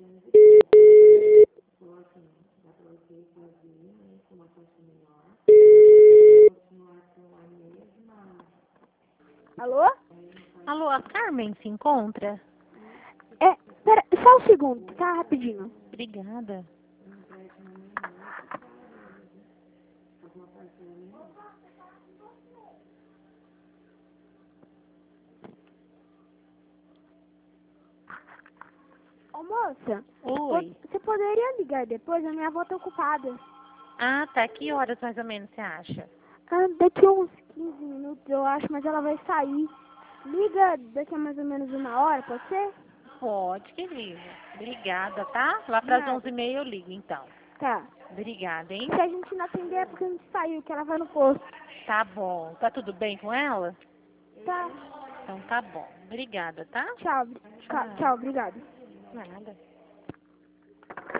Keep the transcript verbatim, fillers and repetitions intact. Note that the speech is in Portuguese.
Alô? Alô, a Carmen se encontra? É, pera, só um segundo, tá? Rapidinho. Obrigada. Ô, moça, Oi. você poderia ligar depois? A minha avó tá ocupada. Ah, tá. Que horas mais ou menos você acha? Ah, daqui uns quinze minutos, eu acho, mas ela vai sair. Liga daqui a mais ou menos uma hora, pode ser? Pode, querida. Obrigada, tá? Lá De para as nada. onze e meia eu ligo, então. Tá. Obrigada, hein? Se a gente não atender é porque a gente saiu, que ela vai no posto. Tá bom. Tá tudo bem com ela? Tá. Então tá bom. Obrigada, tá? Tchau. Tchau. Tchau, obrigado. Nada.